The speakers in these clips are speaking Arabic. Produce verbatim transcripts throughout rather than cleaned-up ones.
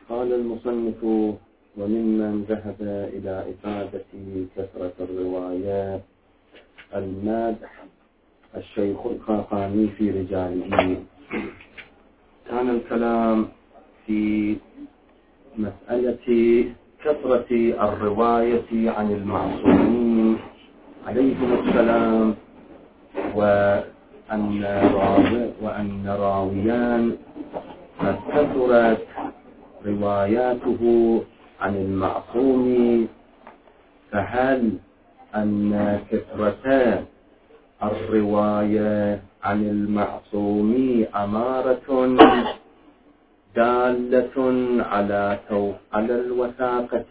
قال المصنف: وممن ذهب إلى إفادة كثرة الروايات المادح الشيخ الخاقاني في رجاله. كان الكلام في مسألة كثرة الرواية عن المعصومين عليهم السلام، وأن راوي وأن راويان قد كثرت رواياته عن المعصوم، فهل أن كثرة الرواية عن المعصوم أمارة دالة على على الوثاقة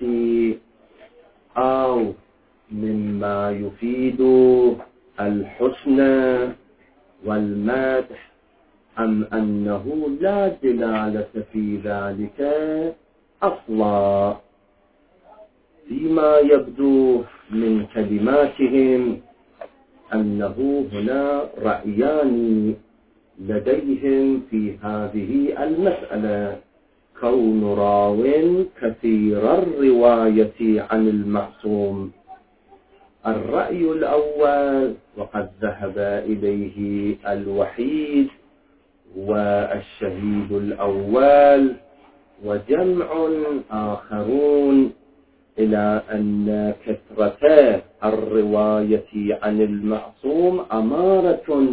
أو مما يفيد الحسن والمدح، أم أنه لا دلالة في ذلك أصلا؟ فيما يبدو من كلماتهم أنه هنا رأيان لديهم في هذه المسألة: كون راو كثير الرواية عن المعصوم. الرأي الأول وقد ذهب إليه الوحيد والشهيد الأول وجمع آخرون إلى أن كثرة الرواية عن المعصوم أمارة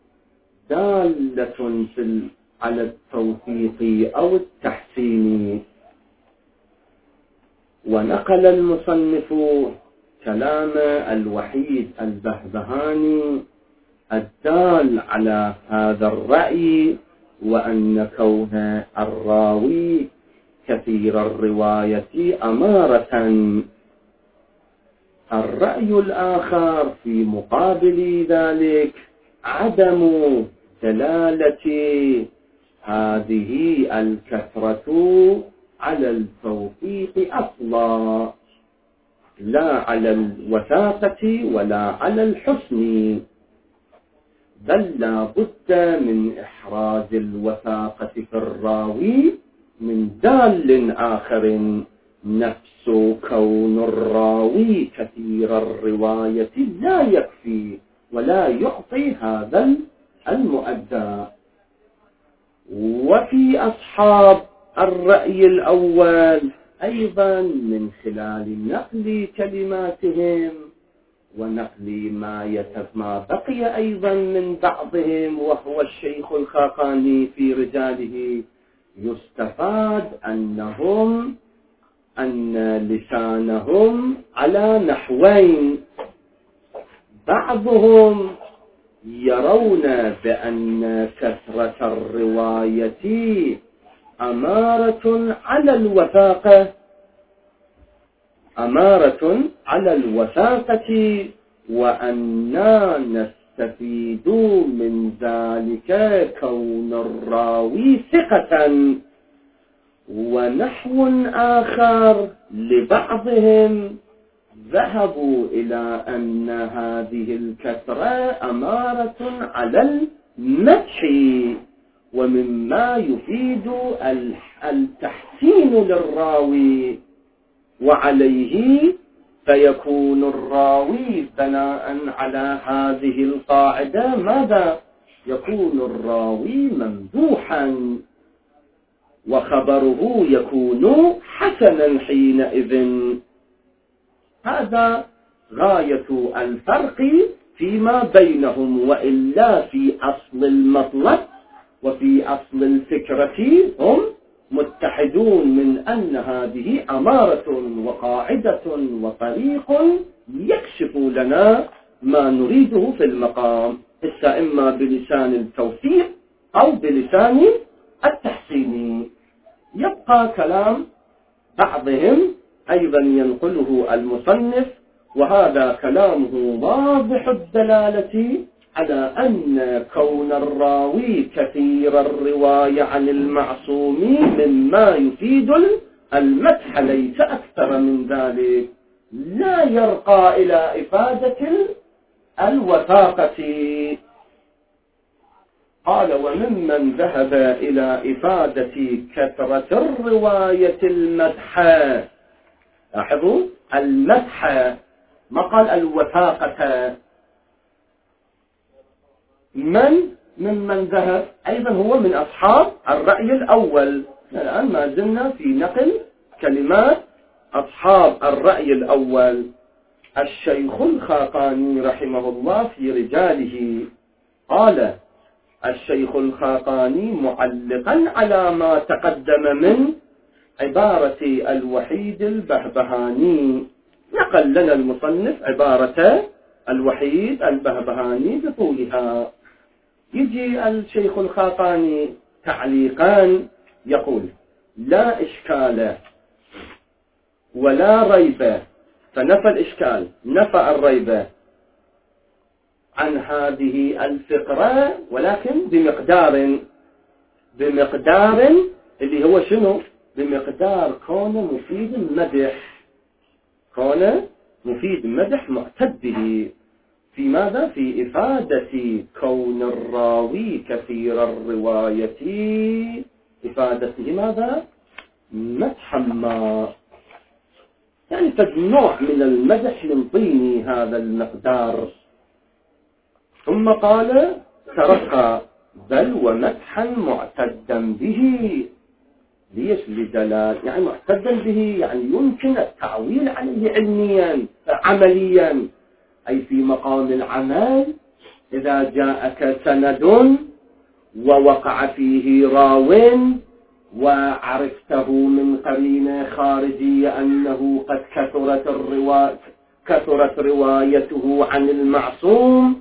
دالة على التوثيق أو التحسين. ونقل المصنف كلام الوحيد البهبهاني الدال على هذا الرأي، وأن كون الراوي كثير الرواية أمارة. الرأي الآخر في مقابل ذلك عدم دلالة هذه الكثرة على التوثيق أصلا، لا على الوثاقة ولا على الحسن، بل لا بد من إحراز الوثاقة في الراوي من دال آخر، نفس كون الراوي كثير الرواية لا يكفي ولا يعطي هذا المؤدى. وفي أصحاب الرأي الأول أيضا من خلال نقل كلماتهم ونقل ما يتف ما بقي أيضا من بعضهم وهو الشيخ الخاقاني في رجاله، يستفاد أنهم أن لسانهم على نحوين: بعضهم يرون بأن كثرة الرواية أمارة على الوثاقة أمارة على الوثاقة وأننا نستفيد من ذلك كون الراوي ثقة. ونحو آخر لبعضهم ذهبوا إلى أن هذه الكثرة أمارة على المدح، ومما يفيد التحسين للراوي، وعليه فيكون الراوي بناء على هذه القاعدة ماذا؟ يكون الراوي ممدوحا، وخبره يكون حسنا حينئذ. هذا غاية الفرق فيما بينهم، وإلا في أصل المطلب وفي أصل الفكرة هم متحدون من أن هذه أمارة وقاعدة وطريق يكشف لنا ما نريده في المقام، إما بلسان التوثيق أو بلسان التحسين. يبقى كلام بعضهم أيضا ينقله المصنف، وهذا كلامه واضح الدلالة على أن كون الراوي كثير الرواية عن المعصوم مما يفيد المدح ليس أكثر من ذلك، لا يرقى إلى إفادة الوثاقة. قال وممن ذهب إلى إفادة كثرة الرواية المدح، لاحظوا المدح ما قال الوثاقة، من ممن ذهب أيضا هو من أصحاب الرأي الأول. الآن ما زلنا في نقل كلمات أصحاب الرأي الأول. الشيخ الخاقاني رحمه الله في رجاله قال الشيخ الخاقاني معلقا على ما تقدم من عبارة الوحيد البهبهاني، نقل لنا المصنف عبارة الوحيد البهبهاني بطولها. يجي الشيخ الخاقاني تعليقان يقول لا إشكال ولا ريب، فنفى الإشكال نفى الريب عن هذه الفقرة، ولكن بمقدار بمقدار اللي هو شنو؟ بمقدار كونه مفيد المدح، كونه مفيد المدح معتد به في ماذا؟ في إفادة كون الراوي كثير الرواية، إفادته ماذا؟ مدحا ما، يعني نوع من المدح ينطيني هذا المقدار. ثم قال ترقى بل ومدحا معتدا به. ليش؟ لدلال، يعني معتدا به يعني يمكن التعويل عليه علميا عمليا، أي في مقام العمل إذا جاءك سند ووقع فيه راو وعرفته من قرينة خارجية أنه قد كثرت الرواية كثرت روايته عن المعصوم،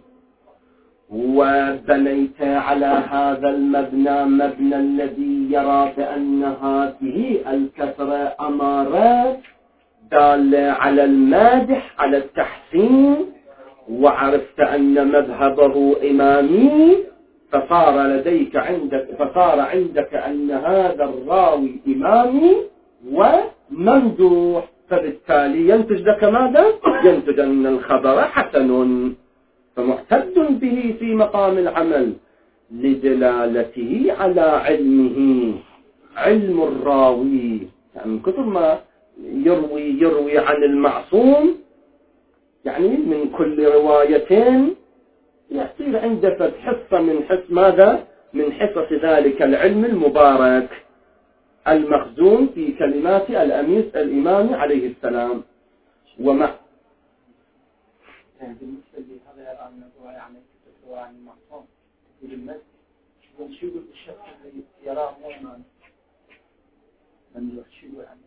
وبنيت على هذا المبنى مبنى الذي يرى بأن هذه الكثرة أمارات دالة على المادح على التحسين، وعرفت أن مذهبه إمامي، فصار لديك عندك فصار عندك أن هذا الراوي إمامي وممدوح، فبالتالي ينتج لك ماذا؟ ينتج أن الخبر حسن، فمعتد به في مقام العمل لدلالته على علمه، علم الراوي، يعني من كثر ما يروي يروي عن المعصوم، يعني من كل روايتين يصير عنده حصة من حص ماذا؟ من حصص ذلك العلم المبارك المخزون في كلمات الأمير الإمام عليه السلام. ومع بالنسبة لهذا يرى أن الرواية عن الرواية عن المعصوم بالمد ونشوف الشخص الذي يراه مؤمن من يشوف عنه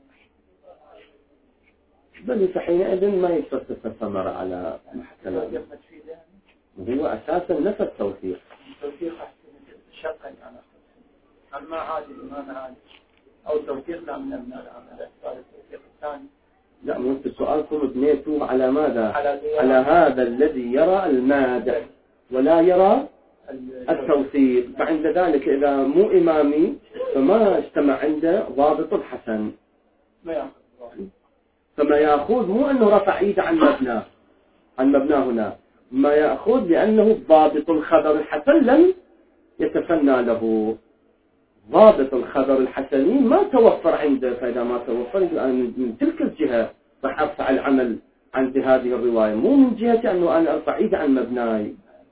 بل فحينئذ ما يتصف الثمر على كلامه، هو أساسا نفى التوثيق. التوثيق شقا يعني أما عادي الإمام عادي أو توثيق لا من أبناء العمل التوثيق الثاني. لا، مو في سؤالكم بنيتوا على ماذا؟ على, على هذا الذي يرى المادح ولا يرى التوثيق، فعند ذلك إذا مو إمامي فما اجتمع عنده ضابط الحسن، ما يأخذ فما يأخذ مو أنه رفع إيده عن مبناه عن مبناه هنا، ما يأخذ لأنه ضابط الخبر الحسن لم يتفنى له، ضابط الخبر الحسني ما توفر عنده، فإذا ما توفر من تلك الجهة راح أرفع العمل عند هذه الرواية، مو من جهة أنه أنا أرفع إيده عن مبناي.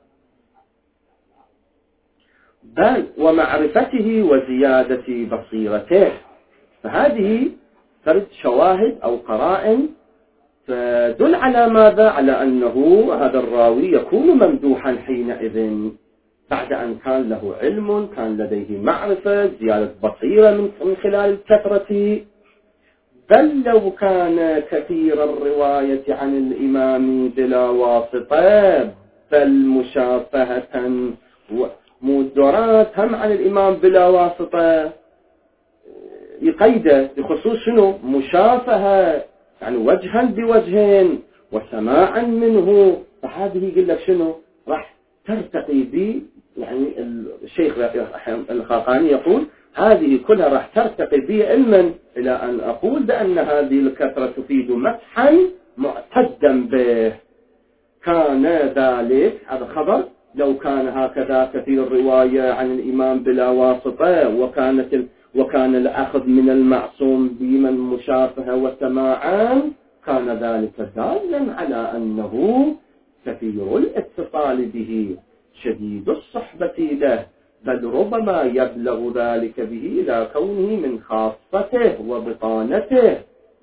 بل ومعرفته وزيادة بصيرته، فهذه فرد شواهد أو قرائن تدل على ماذا؟ على أنه هذا الراوي يكون ممدوحا حينئذ بعد أن كان له علم، كان لديه معرفة، زيادة بصيرة من خلال الكثرة. بل لو كان كثير الرواية عن الإمام بلا واسطة، بل مشافهة ومدرات هم عن الإمام بلا واسطة، يقيده بخصوص شنو؟ مشافهة، يعني وجها بوجه وسماعا منه، فهذه يقول لك شنو؟ راح ترتقي بي، يعني الشيخ الخاقاني يقول هذه كلها راح ترتقي بي علما إلى أن أقول بأن هذه الكثرة تفيد مدحا معتدا به. كان ذلك هذا خبر لو كان هكذا كثير الرواية عن الإمام بلا واسطة وكانت وكان الأخذ من المعصوم بمن مشافهة وسماعا كان ذلك دالا على أنه كثير الاتصال به شديد الصحبة له، بل ربما يبلغ ذلك به إلى كونه من خاصته وبطانته.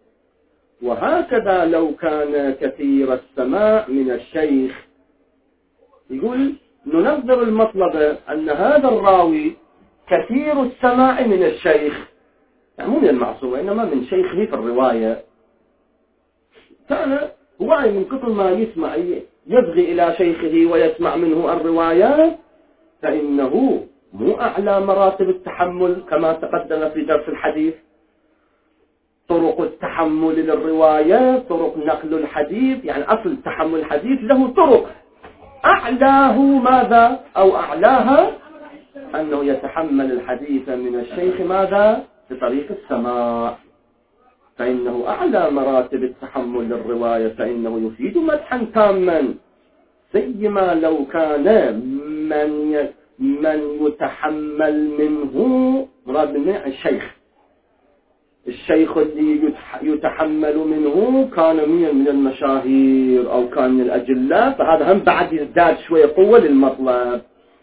وهكذا لو كان كثير السماع من الشيخ، يقول ننظر المطلب أن هذا الراوي كثير السماع من الشيخ، يعني مو من المعصوم إنما من شيخه في الرواية، كان هواي من كثر ما يسمع يبغي إلى شيخه ويسمع منه الروايات، فإنه مو أعلى مراتب التحمل كما تقدم في درس الحديث. طرق التحمل للروايات، طرق نقل الحديث، يعني أصل تحمل الحديث له طرق، أعلاه ماذا أو أعلاها أنه يتحمل الحديث من الشيخ ماذا بطريق السماع، فإنه أعلى مراتب التحمل للرواية، فإنه يفيد مدحا تاما، سيما لو كان من من يتحمل منه ربنا الشيخ الشيخ اللي يتحمل منه كان من المشاهير أو كان من الأجلاء، فهذا هم بعد يزداد شوية قوة للمطلب.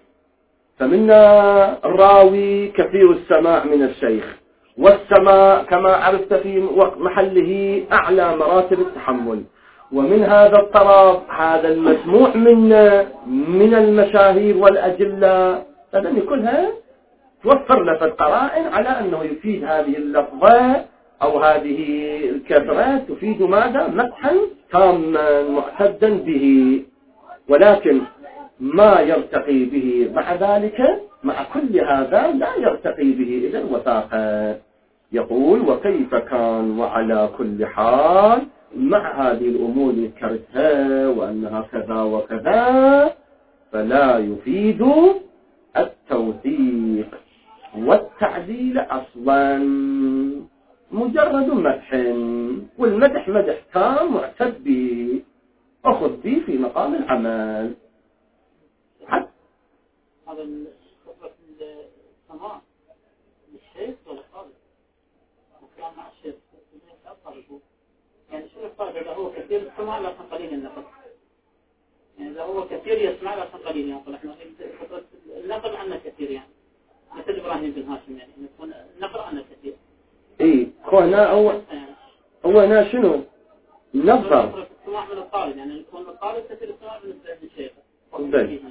فمنا الراوي كثير السماع من الشيخ، والسماع كما عرفت في محله أعلى مراتب التحمل. ومن هذا الطرف هذا المسموع منا من المشاهير والأجلاء، فلن كلها توفر لك القرائن على أنه يفيد هذه اللفظة أو هذه الكثرة تفيد ماذا مدحا تاما معتدا به، ولكن ما يرتقي به مع ذلك مع كل هذا لا يرتقي به إلى الوثاقة. يقول وكيف كان وعلى كل حال مع هذه الأمور اللي ذكرتها وأنها كذا وكذا فلا يفيد التوثيق والتعديل أصلا، مجرد مدح، والمدح مدح تام معتد به أخذ به في مقام العمل. هذا الخطبة السماع للشيخ ولا الطالب؟ الكلام مع الشيخ يعني شو الطالب إذا هو كثير السماع لكن قليل النقل، يعني إذا هو كثير يسمع لكن قليل ينقل. إحنا النقل عنه كثير، يعني مثل إبراهيم بن هاشم يعني يكون النقل عنه كثير. إيه هنا هو هو هنا شنو نظر السماع من الطالب، يعني يكون الطالب كثير السماع بالنسبة للشيخ. طيب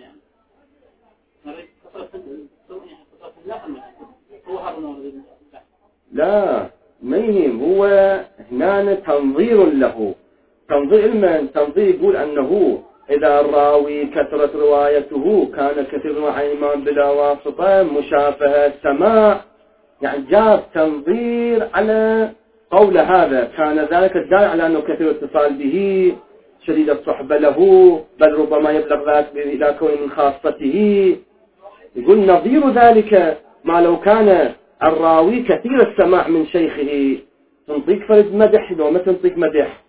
لا ما يهم، هو هنا تنظير له، تنظير المن تنظير يقول أنه إذا الراوي كثرت روايته كان كثير مع الإمام بلا واسطة مشافهة سماع، يعني جاب تنظير على قول هذا، كان ذلك الدال على أنه كثير اتصال به شديد الصحبة له، بل ربما يبلغ ذلك إلى كون من خاصته. يقول نظير ذلك ما لو كان الراوي كثير السماع من شيخه، تنطيك فرد مدح لو ما تنطيك مدح؟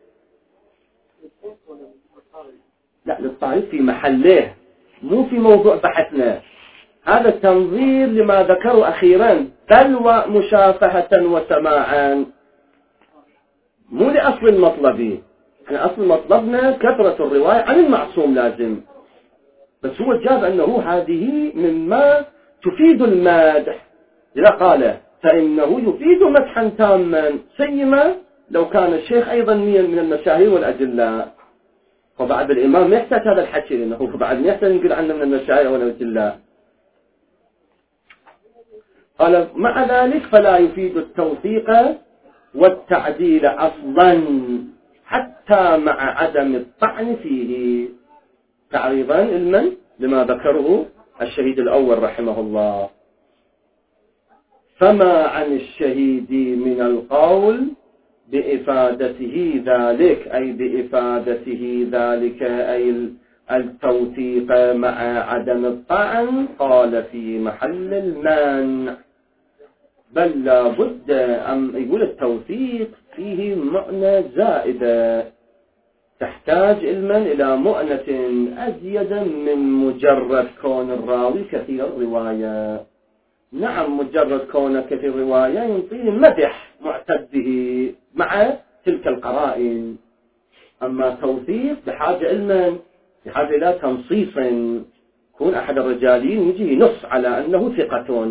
لا للطالب في محله مو في موضوع بحثنا، هذا التنظير لما ذكروا أخيرا بل ومشافهة وسماعا، مو لأصل المطلبي. يعني أصل مطلبنا كثرة الرواية عن المعصوم لازم، بس هو جاب أنه هذه مما تفيد المدح، إذا قال فإنه يفيد مدحا تاما، سيما لو كان الشيخ أيضا من المشاهير والأجلاء. وبعد الإمام يحتاج هذا الحكي لأنه بعد يحتاج يقول عنه من المشاهير والأجلاء. قال مع ذلك فلا يفيد التوثيق والتعديل أصلا حتى مع عدم الطعن فيه، تعريضا علما لما ذكره الشهيد الأول رحمه الله. فما عن الشهيد من القول بإفادته ذلك، أي بإفادته ذلك أي التوثيق مع عدم الطعن، قال في محل المانع، بل لا بد أن يقول التوثيق فيه معنى زائدة، تحتاج علما إلى مؤنة أزيد من مجرد كون الراوي كثير الرواية. نعم مجرد كونه كثير الرواية ينطيه مدح معتد به مع تلك القرائن، أما توثيق بحاجة علما، بحاجة إلى تنصيص، يكون أحد الرجالين يجي نص على أنه ثقة،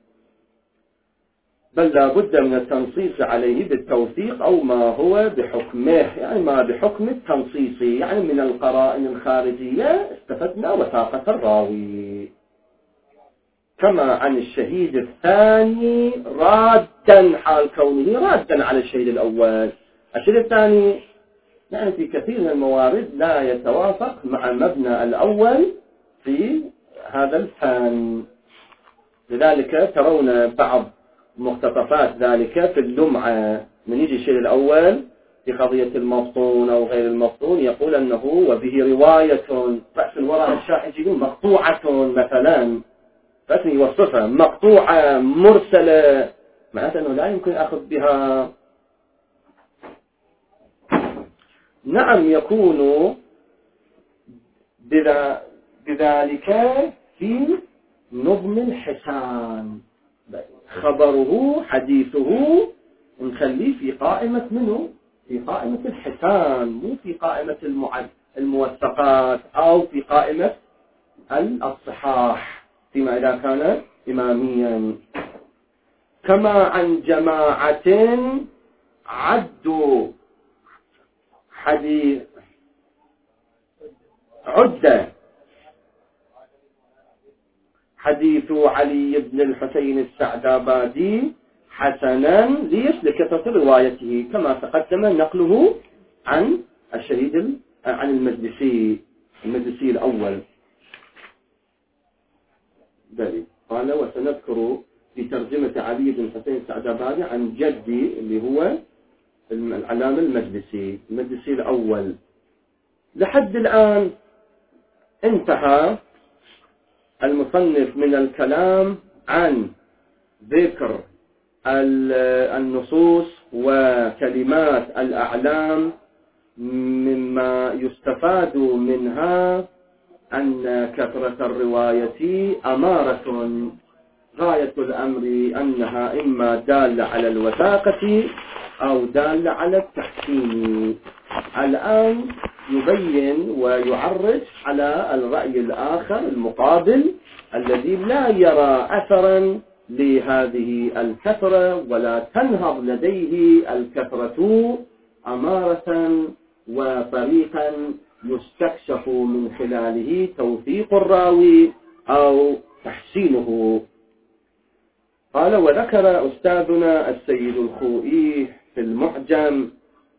بل لا بد من التنصيص عليه بالتوثيق أو ما هو بحكمه، يعني ما بحكم التنصيص، يعني من القرائن الخارجية استفدنا وثاقة الراوي. كما عن الشهيد الثاني رادا حال كونه رادا على الشهيد الأول. الشهيد الثاني يعني في كثير من الموارد لا يتوافق مع مبنى الأول في هذا الفن، لذلك ترون بعض مقتطفات ذلك في اللمعة من يجي الشيء الأول في قضية المبطون أو غير المبطون يقول أنه وبه رواية رأس الوراء الشاحن يقول مقطوعة مثلا، بس يوصفها مقطوعة مرسلة، معناته أنه لا يمكن أخذ بها. نعم يكون بذلك في نظم الحسان، خبره حديثه نخليه في قائمة منه، في قائمة الحسان، مو في قائمة الموثقات أو في قائمة الصحاح فيما إذا كان إماميا. كما عن جماعة عدوا حديث عدة حديث علي بن الحسين السعدابادي حسنا ليش؟ لكثرة روايته، كما تقدم نقله عن الشهيد عن المجلسي المجلسي الأول. بلي قال وسنذكر في ترجمة علي بن الحسين السعدابادي عن جدي اللي هو العلامة المجلسي المجلسي الأول. لحد الآن انتهى المصنف من الكلام عن ذكر النصوص وكلمات الأعلام مما يستفاد منها أن كثرة الرواية أمارة غاية الأمر أنها إما دالة على الوثاقة أو دالة على التحسين. الآن يبين ويعرج على الرأي الآخر المقابل الذي لا يرى أثرا لهذه الكثرة ولا تنهض لديه الكثرة أمارة وطريقا يستكشف من خلاله توثيق الراوي أو تحسينه. قال وذكر أستاذنا السيد الخوئي في المعجم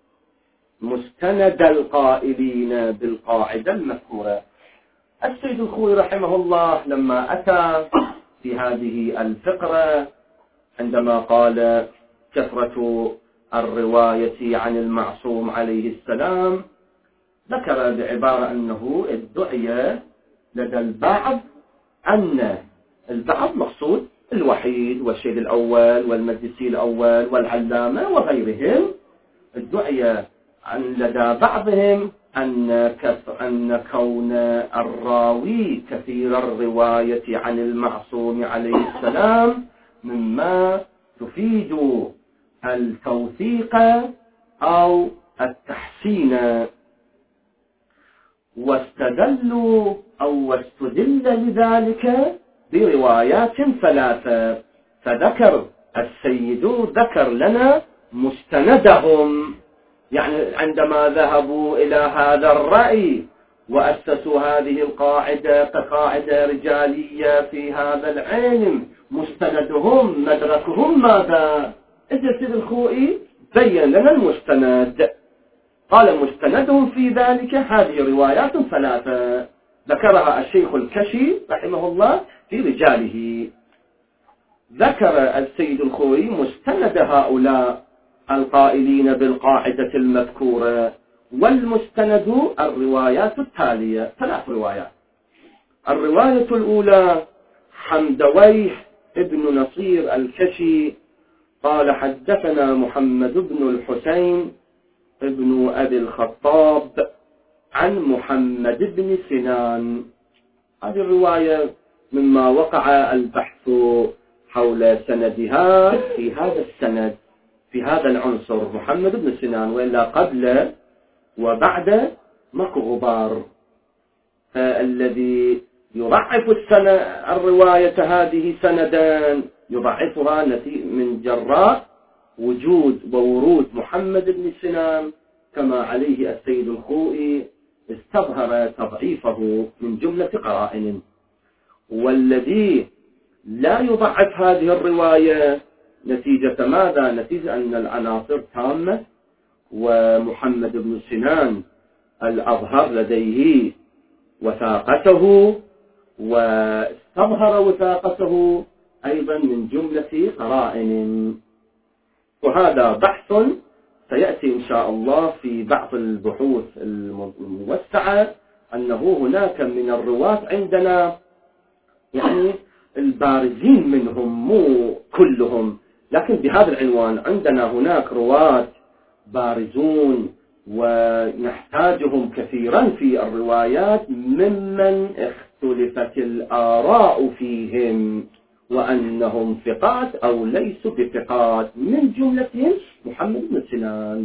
مستند القائلين بالقاعدة المذكورة. السيد الخوئي رحمه الله لما أتى في هذه الفقرة عندما قال كثرة الرواية عن المعصوم عليه السلام ذكر بعبارة أنه ادعي لدى البعض أن البعض مقصود الوحيد والشهيد الأول والمجلسي الأول والعلامة وغيرهم، ادعي عن لدى بعضهم أن, أن كون الراوي كثير الرواية عن المعصوم عليه السلام مما تفيد التوثيق أو التحسين، واستدلوا أو واستدل لذلك بروايات ثلاثة. فذكر السيد ذكر لنا مستندهم، يعني عندما ذهبوا إلى هذا الرأي وأسسوا هذه القاعدة كقاعدة رجالية في هذا العلم، مستندهم مدركهم ماذا؟ السيد الخوئي بين لنا المستند، قال مستندهم في ذلك هذه روايات ثلاثة ذكرها الشيخ الكشي رحمه الله في رجاله. ذكر السيد الخوئي مستند هؤلاء القائلين بالقاعدة المذكورة، والمستند الروايات التالية، ثلاث روايات. الرواية الأولى حمدويه ابن نصير الكشي قال حدثنا محمد بن الحسين ابن أبي الخطاب عن محمد بن سنان. هذه الرواية مما وقع البحث حول سندها في هذا السند، في هذا العنصر محمد بن سنان، وإلا قبل وبعد ماكو غبار. الذي يضعف السنة الرواية هذه سندا يضعفها من جراء وجود وورود محمد بن سنان، كما عليه السيد الخوئي استظهر تضعيفه من جملة قرائن. والذي لا يضعف هذه الرواية نتيجة ماذا؟ نتيجة أن العناصر تامة، ومحمد بن سنان الأظهر لديه وثاقته، واستظهر وثاقته أيضا من جملة قرائن. وهذا بحث سيأتي إن شاء الله في بعض البحوث الموسعة، أنه هناك من الرواة عندنا يعني البارزين منهم، مو كلهم، لكن بهذا العنوان عندنا هناك رواة بارزون ونحتاجهم كثيرا في الروايات، ممن اختلفت الآراء فيهم وأنهم ثقات أو ليسوا بثقات، من جملتهم محمد بن سنان.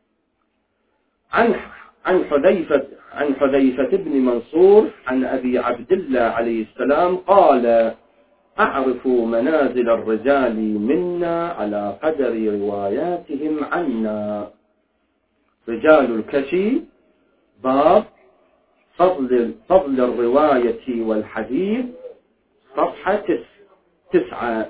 عن عن حذيفة عن حذيفة بن منصور عن أبي عبد الله عليه السلام قال: أعرف منازل الرجال منا على قدر رواياتهم عنا. رجال الكشي، باب فضل فضل الرواية والحديث، صفحة تسعة.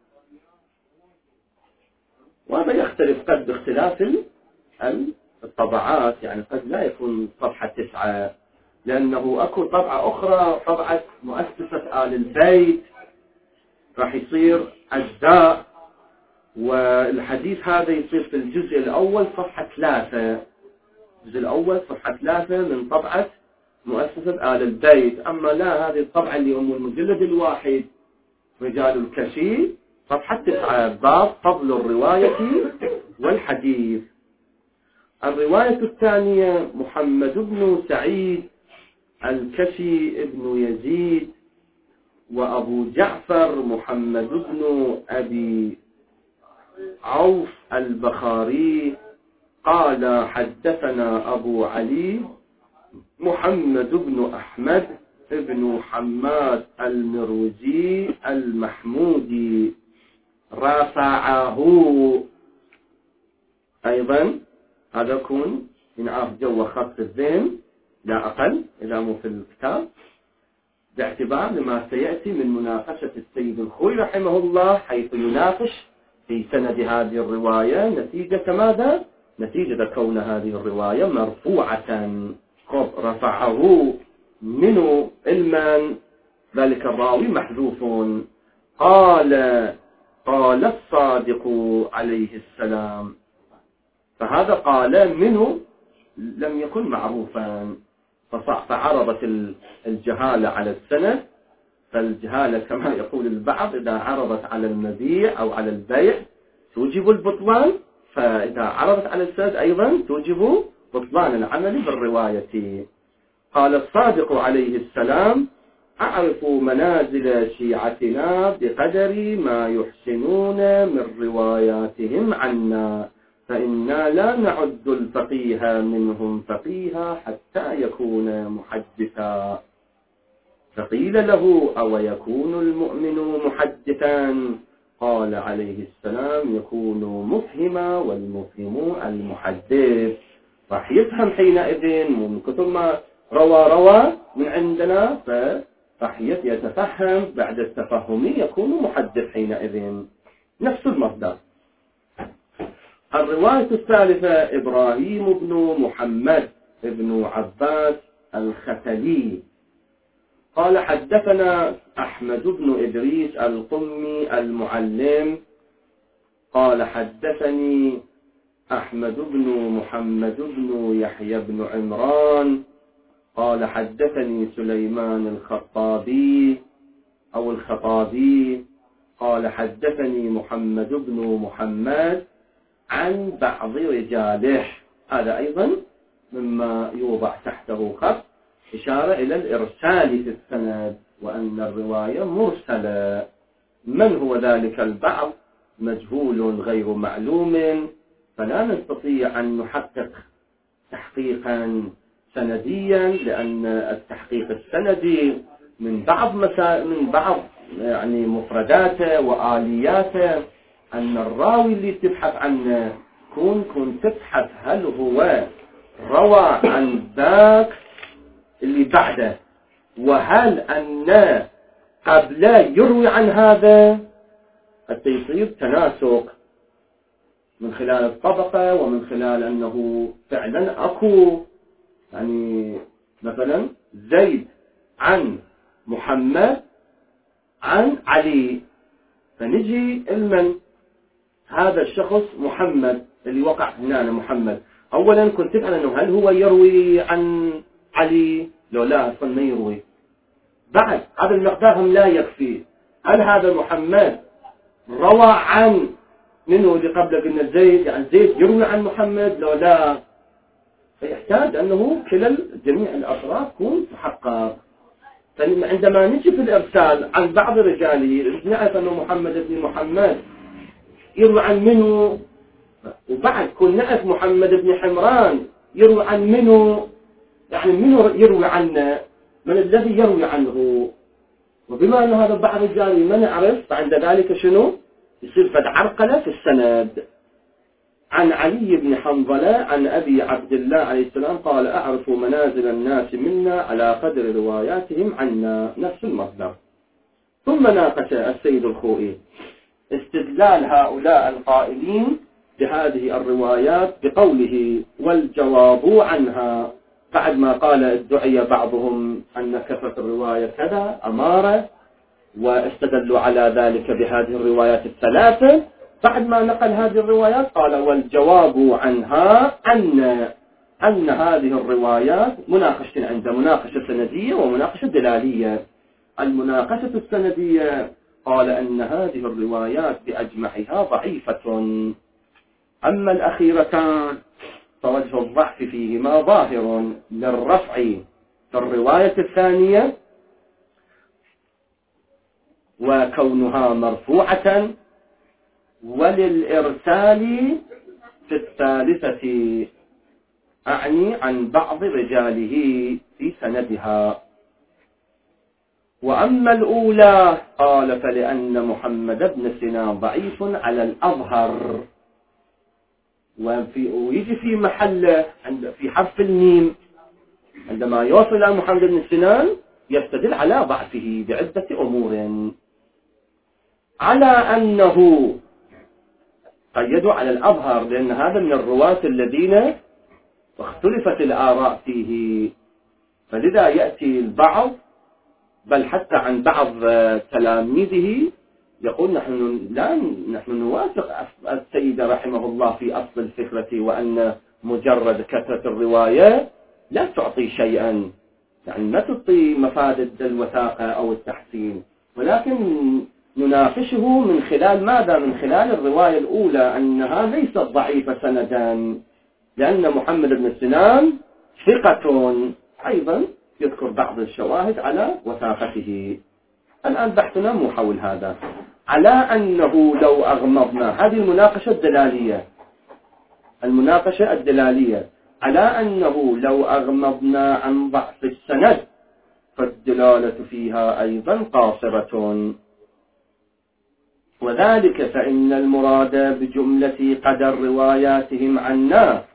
وهذا يختلف قد باختلاف الطبعات، يعني قد لا يكون صفحة تسعة، لأنه أكو طبعة أخرى، طبعة مؤسسة آل البيت، راح يصير أجزاء، والحديث هذا يصير في الجزء الأول صفحة ثلاثة، الجزء الأول صفحة ثلاثة من طبعة مؤسسة آل البيت. أما لا، هذه الطبعة اللي هم المجلد الواحد رجال الكشي، صفحة تسعة، باب فضل الرواية والحديث. الرواية الثانية محمد بن سعيد الكشي ابن يزيد وأبو جعفر محمد بن أبي عوف البخاري قال: حدثنا أبو علي محمد بن أحمد ابن حماد المروزي المحمودي رفعه. أيضا هذا يكون ينعاف جو خط الذهن لا أقل إذا مو في الكتاب، باعتبار لما سيأتي من مناقشة السيد الخوئي رحمه الله، حيث يناقش في سند هذه الرواية نتيجة ماذا؟ نتيجة كون هذه الرواية مرفوعة. قد رفعه منه علما ذلك الراوي محذوف. قال قال الصادق عليه السلام، فهذا قال منه لم يكن معروفا، فعرضت الجهالة على السند. فالجهالة كما يقول البعض إذا عرضت على المبيع أو على البيع توجب البطلان، فإذا عرضت على السند أيضا توجب بطلان العمل بالرواية. قال الصادق عليه السلام: أعرف منازل شيعتنا بقدر ما يحسنون من رواياتهم عنا، فإنا لا نعد الفقيه منهم فقيها حتى يكون محدثا. فقيل له: أو يكون المؤمن محدثا؟ قال عليه السلام: يكون مفهما، والمفهم المحدث. راح يفهم حينئذ من كثر ما روى روى من عندنا، فراح يتفهم، بعد التفهم يكون محدث حينئذ، نفس المصدر. الرواية الثالثة إبراهيم بن محمد بن عباس الختلي قال: حدثنا أحمد بن إدريس القمي المعلم قال: حدثني أحمد بن محمد بن يحيى بن عمران قال: حدثني سليمان الخطابي أو الخطابي قال: حدثني محمد بن محمد عن بعض رجاله. هذا أيضا مما يوضع تحته خط إشارة إلى الإرسال في السند وأن الرواية مرسلة. من هو ذلك البعض؟ مجهول غير معلوم، فلا نستطيع أن نحقق تحقيقا سنديا، لأن التحقيق السندي من بعض مسا... من بعض يعني مفرداته وآلياته أن الراوي اللي تبحث عنه كون كون تبحث هل هو روى عن ذاك اللي بعده، وهل أن قبله يروي عن هذا، حتى يصير تناسق من خلال الطبقة ومن خلال أنه فعلا أكو يعني مثلا زيد عن محمد عن علي، فنجي المن هذا الشخص محمد اللي وقع هنا محمد، أولا كنت تفعل أنه هل هو يروي عن علي؟ لو لا أصلا ما يروي. بعد هذا المقدار هم لا يكفي، هل هذا محمد روى عن منه اللي قبله قلنا زيد، يعني زيد يروي عن محمد لو لا، فيحتاج أنه كلا جميع الأطراف تكون تحقق. فعندما نجي في الإرسال عن بعض رجاله نعرف أنه محمد بن محمد يروي عن منه، وبعد كل نعرف محمد بن حمران يروي عن منه، يعني منه يروي عنه، من الذي يروي عنه. وبما أن هذا بعض الرجال ما نعرف، فعند ذلك شنو يصير فد عرقلة في السند. عن علي بن حنظلة عن أبي عبد الله عليه السلام قال أعرف منازل الناس منا على قدر رواياتهم عنا، نفس المصدر. ثم ناقش السيد الخوئي استدلال هؤلاء القائلين بهذه الروايات بقوله والجواب عنها، بعد ما قال ادعي بعضهم أن كثرة الرواية كذا أمارة، واستدلوا على ذلك بهذه الروايات الثلاثة، بعد ما نقل هذه الروايات قال والجواب عنها أن أن هذه الروايات مناقشة عند مناقشة سندية ومناقشة دلالية. المناقشة السندية قال أن هذه الروايات بأجمعها ضعيفة، أما الأخيرتان فوجه الضعف فيهما ظاهر للرفع في الرواية الثانية وكونها مرفوعة، وللإرسال في الثالثة أعني عن بعض رجاله في سندها. وأما الأولى قال فلأن محمد بن سنان ضعيف على الأظهر، وفي ويجي في محله عند في حرف الميم عندما يوصل إلى محمد بن سنان يستدل على ضعفه بعدة أمور، على أنه قيدوا على الأظهر لأن هذا من الرواة الذين اختلفت الآراء فيه، فلذا يأتي البعض بل حتى عن بعض تلاميذه يقول نحن لا نحن نوافق السيد رحمه الله في أصل الفكرة، وأن مجرد كثرة الرواية لا تعطي شيئا، يعني ما تعطي مفاد الوثاقة أو التحسين، ولكن نناقشه من خلال ماذا؟ من خلال الرواية الأولى أنها ليست ضعيفة سندا، لأن محمد بن سنان ثقة أيضا يذكر بعض الشواهد على وثاقته. الآن بحثنا مو حول هذا، على أنه لو أغمضنا هذه المناقشة الدلالية المناقشة الدلالية على أنه لو أغمضنا عن ضعف السند فالدلالة فيها أيضا قاصرة، وذلك فإن المراد بجملة قدر رواياتهم عنا،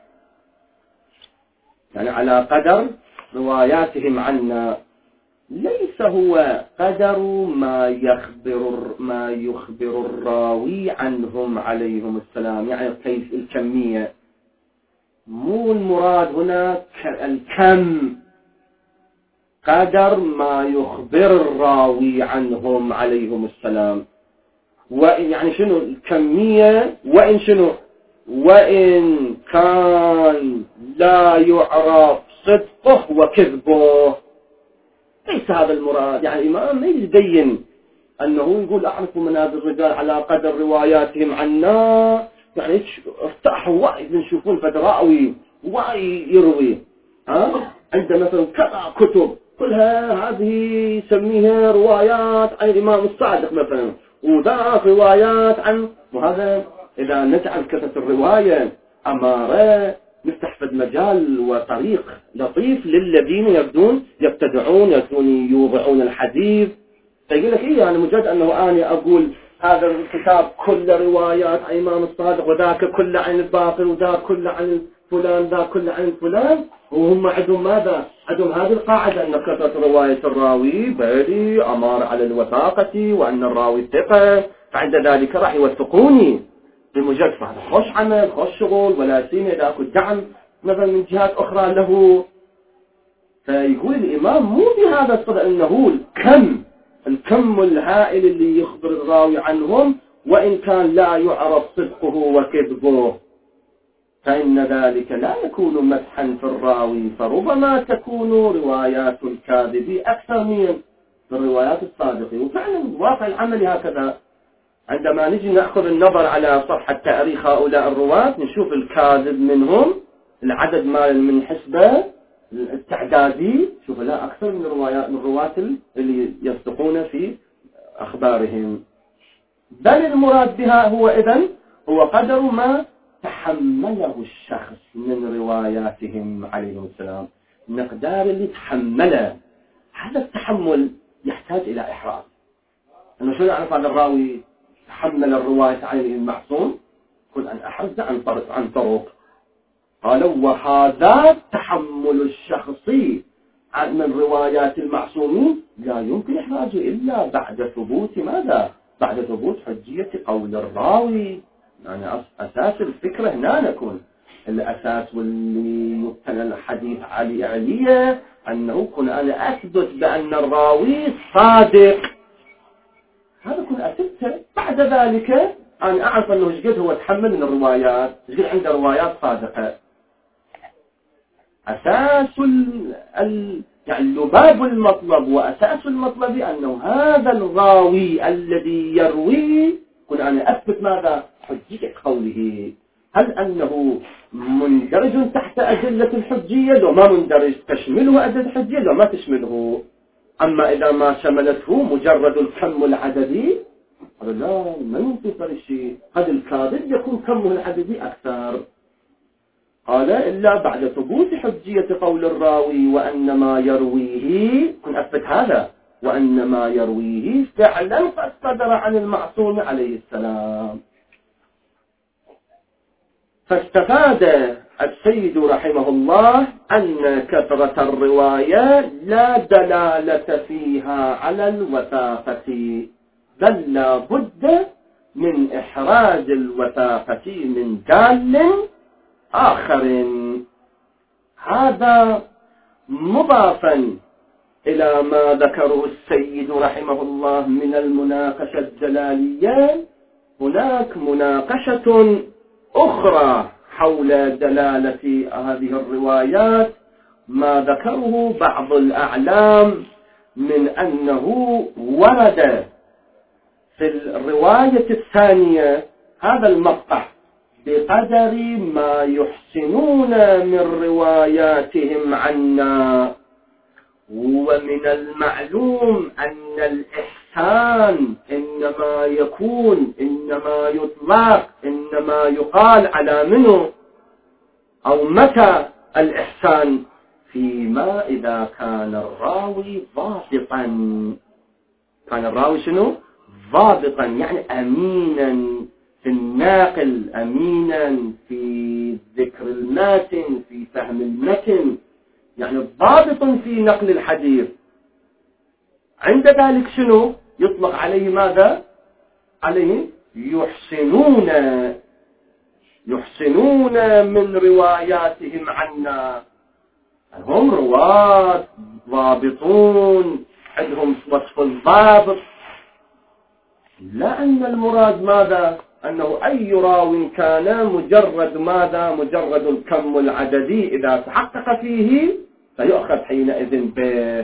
يعني على قدر رواياتهم عنا، ليس هو قدر ما يخبر ما يخبر الراوي عنهم عليهم السلام، يعني كيف الكمية، مو المراد هنا الكم، قدر ما يخبر الراوي عنهم عليهم السلام. وإن يعني شنو الكمية، وإن شنو وإن كان لا يعرف صدقه وكذبه، ليس هذا المراد. يعني الإمام ما يبين أنه يقول أعرف منازل الرجال على قدر رواياتهم عنا، يعني افتحوا وعي نشوفون فدراوي وعي يروي، ها عنده مثلا كذا كتب كلها هذه يسميها روايات عن الإمام الصادق مثلا، وذاك روايات عن، وهذا إذا نجعل كثرة الرواية أمارة نفتح فد مجال وطريق لطيف للذين يبدون يبتدعون يبدون يوضعون الحديث. فيقول لك إيه يعني مجرد أنه أنا أقول هذا الكتاب كل روايات عن الإمام الصادق وذاك كل عن الباقر وذاك كل عن فلان ذاك كل عن فلان، وهم عندهم ماذا؟ عندهم هذه القاعدة أن كثرة رواية الراوي بادي أمار على الوثاقة وأن الراوي ثقة، فعند ذلك راح يوثقوني بمجرد هذا خوش عمل خوش شغل، ولا سيما إذا أكو دعم مثلا من جهات أخرى له. فيقول الإمام مو بهذا الصدق أنه الكم الكم الهائل اللي يخبر الراوي عنهم وإن كان لا يعرف صدقه وكذبه، فإن ذلك لا يكون مدحا في الراوي، فربما تكون روايات الكاذب أكثر من الروايات الصادقة. وفعلا الواقع العملي هكذا، عندما نجي نأخذ النظر على صفحة تاريخ هؤلاء الرواة نشوف الكاذب منهم العدد مال من حسبة التعدادي، شوف لا أكثر من الروايات من الرواة اللي يصدقون في أخبارهم. بل المراد بها هو إذن هو قدر ما تحمله الشخص من رواياتهم عليهم السلام، مقدار اللي تحمله. هذا التحمل يحتاج إلى إحراز، أنه شو نعرف هذا الراوي تحمل الرواية عن المعصوم؟ كن أن أحرز عن طرق عن طرق قالوا وهذا تحمل الشخصي من روايات المعصومين لا يمكن إحراجه إلا بعد ثبوت ماذا؟ بعد ثبوت حجية قول الراوي. يعني أساس الفكرة هنا نكون الأساس واللي يبتنى الحديث علي علية أنه كنا أنا أثبت بأن الراوي صادق، هذا كنا أثبته. بعد ذلك أنا أعرف أنه شقد هو تحمل من الروايات، شقد عنده روايات صادقة. أساس ال... ال... يعني لباب المطلب وأساس المطلب أنه هذا الراوي الذي يروي كنا أنا أثبت ماذا؟ حجية قوله. هل أنه مندرج تحت أدلة الحجية؟ لو ما مندرج تشمله أدلة الحجية لو ما تشمله. أما إذا ما شملته مجرد الكم العددي هذا لا ما ينتصر الشيء، قد الكاذب يكون كمه العددي أكثر. قال إلا بعد ثبوت حجية قول الراوي وأن ما يرويه، كن أثبت هذا وأن ما يرويه فعلا قد صدر عن المعصوم عليه السلام. فاستفاد السيد رحمه الله أن كثرة الرواية لا دلالة فيها على الوثاقة، بل لا بد من إحراز الوثاقة من دال آخر. هذا مضافا إلى ما ذكره السيد رحمه الله من المناقشة الدلالية. هناك مناقشة أخرى حول دلالة هذه الروايات، ما ذكره بعض الأعلام من أنه ورد في الرواية الثانية هذا المقطع بقدر ما يحسنون من رواياتهم عنا. ومن المعلوم أن الإحسان إنما يكون إنما يطلق إنما يقال على منه أو متى الإحسان فيما إذا كان الراوي ضابطا. كان الراوي شنو؟ ضابطا، يعني أمينا في الناقل، أمينا في ذكر الماتن، في فهم المتن، يعني ضابط في نقل الحديث. عند ذلك شنو يطلق عليه؟ ماذا عليه؟ يحسنون يحسنون من رواياتهم عنا. هم رواة ضابطون عندهم وصف الضابط، لا أن المراد ماذا؟ أنه أي راو كان مجرد ماذا؟ مجرد الكم العددي إذا تحقق فيه فيؤخذ حينئذ به.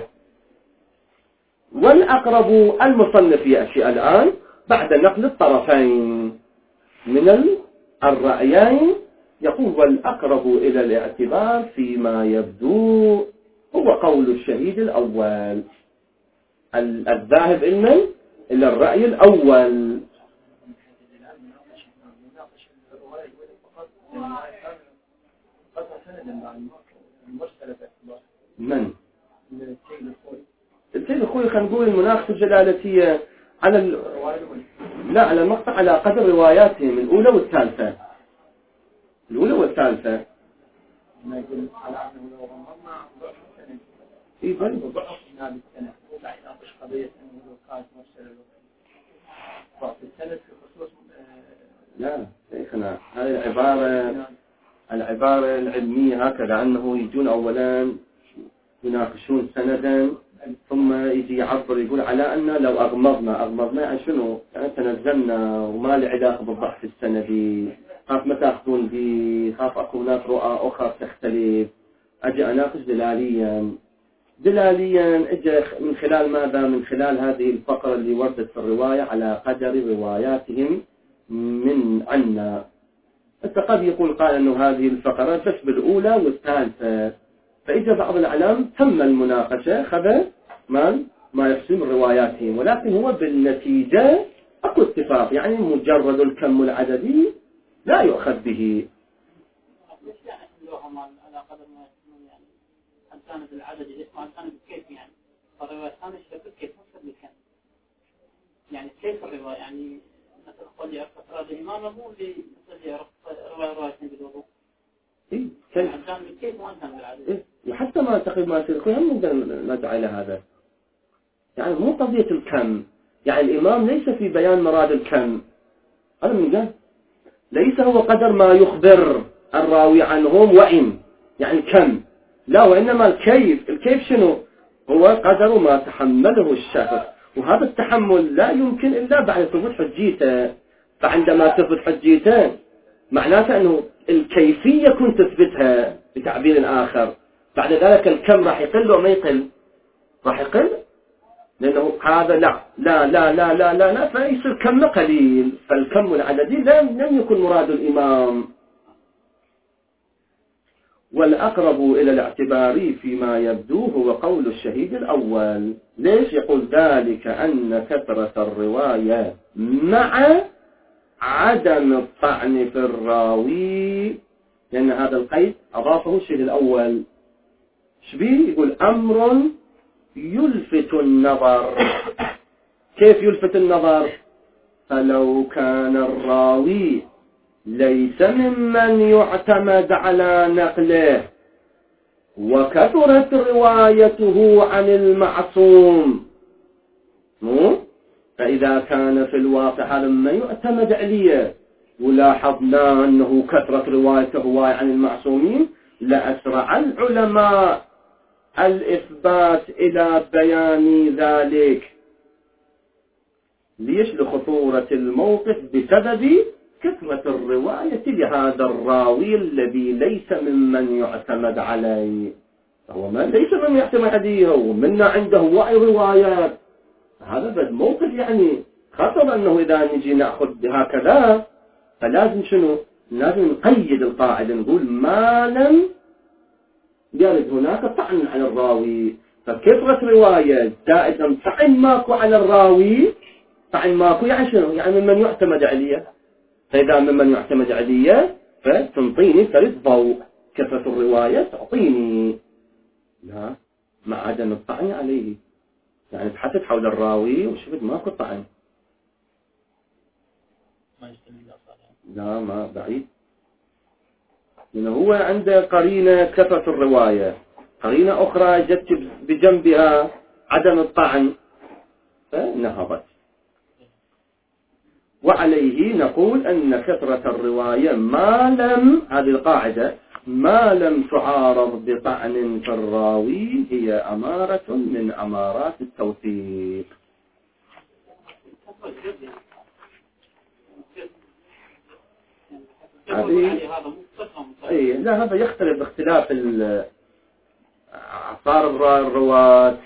والأقرب المصنف يأتي الآن بعد نقل الطرفين من الرأيين، يقول يقول والأقرب إلى الاعتبار فيما يبدو هو قول الشهيد الأول. الذاهب إلى إلى الرأي الأول. من؟ السيد الخوي خلينا نقول المناقشة الجلالتية على ال... لا على المقطع على قدر رواياتهم الأولى والثالثة. الأولى والثالثة. ما يقول على أنه لو غمضنا ضعف السنة. إيه بل ضعف ناب السنة. وبعد أناقش قضية أنه لو كانت مرسلة ضعف السنة في خصوص. لا شيخنا هذه العبارة العبارة العلمية هكذا أنه يجون أولا يناقشون سندا ثم يجي يعبر يقول على أن لو أغمضنا أغمضنا يعني شنو يعني تنزلنا وما له علاقة بالضعف السندي. خاف ما تأخذون بي خاف أكو هناك رؤى أخرى تختلف. أجي أناقش دلاليا دلاليا أجي من خلال ماذا من خلال هذه الفقرة اللي وردت في الرواية على قدر رواياتهم من عنا. قد يقول قال أنه هذه الفقرة بس بالأولى والثالثة. فإذا بعض الأعلام تم المناقشة خذ ما ما يقسم رواياتهم ولكن هو بالنتيجة أكو اتفاق يعني مجرد الكم العددي لا يؤخذ به. ليش لا نحملوهم على قدر ما يسمون يعني هل كانت العدد الاسم هل كانت بالكيف يعني فالرواية الثانية شبه بالكيف مش بالكم يعني كيف الرواية يعني مثل قول يعرف أفراد الإمام مو اللي مثل يعرف رواية روايتين بالوضوء. إيه كان كان بالكيف وأن كان بالعدد. إيه حتى ما تقريبا ما يصير هم نقدر نرجع إلى هذا يعني مو قضية الكم يعني الإمام ليس في بيان مراد الكم هذا من قال ليس هو قدر ما يخبر الراوي عنهم وإن يعني كم لا وإنما الكيف الكيف شنو هو قدر ما تحمله الشخص وهذا التحمل لا يمكن إلا بعد ثبوت حجيته. فعندما تثبت حجيته معناته أنه الكيفية كنت تثبتها بتعبير آخر بعد ذلك الكم راح يقل أو ما يقل راح يقل لأنه هذا لا لا لا لا لا لا, لا فيصير كم قليل فالكم العددي لم لم يكن مراد الإمام. والأقرب إلى الاعتبار فيما يبدو هو قول الشهيد الأول. ليش يقول ذلك أن كثرة الرواية مع عدم الطعن في الراوي لأن هذا القيد أضافه الشهيد الأول. شبيه يقول أمر يلفت النظر. كيف يلفت النظر؟ فلو كان الراوي ليس ممن يعتمد على نقله وكثرت روايته عن المعصوم مو؟ فإذا كان في الواقع هذا ما يعتمد عليه ولاحظنا أنه كثرت روايته عن المعصومين لأسرع العلماء الإثبات إلى بيان ذلك. ليش؟ لخطورة الموقف بسبب كثرة الرواية لهذا الراوي الذي ليس ممن يعتمد عليه. هو ما ليس ممن يعتمد عليه ومنا عنده وعي روايات. هذا بد موقف يعني خطر أنه إذا نجي نأخذ بهكذا فلازم شنو؟ لازم نقيد القاعدة نقول ما لم يرد هناك طعن على الراوي. فكثرة رواية زائدا طعن ماكو على الراوي طعن ماكو يعني شنو؟ يعني ممن يعتمد عليه. فإذا ممن يعتمد عليه فتنطيني ثالث ضوء كثرة الرواية تعطيني لا مع عدم الطعن عليه يعني بحثت حول الراوي وشفت ماكو طعن لا ما بعيد لأنه هو عنده قرينة كثرة الرواية قرينة أخرى جت بجنبها عدم الطعن فنهضت. وعليه نقول أن كثرة الرواية ما لم هذه القاعدة ما لم تعارض بطعن في الراوي هي أمارة من أمارات التوثيق. هذه أي لا هذا يختلف باختلاف أعصار الرواة.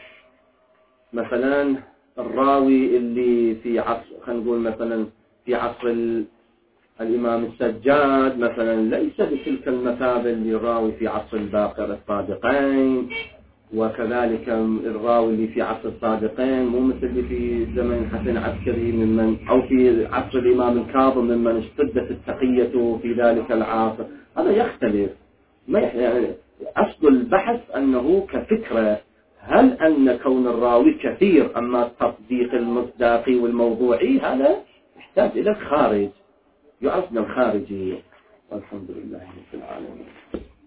مثلا الراوي اللي في عصر خلينا نقول مثلا في عصر الإمام السجاد مثلا ليس بتلك المثابة اللي الراوي في عصر الباقر الصادقين، وكذلك الراوي اللي في عصر الصادقين مو مثل اللي في زمن حسن عسكري ممن أو في عصر الإمام الكاظم ممن اشتدت التقية في ذلك العصر. هذا يختلف. ما يعني أصل البحث أنه كفكرة، هل أن كون الراوي كثير أما التصديق المصداقي والموضوعي هذا يحتاج إلى الخارج، يعرفنا الخارجي. والحمد لله رب العالمين.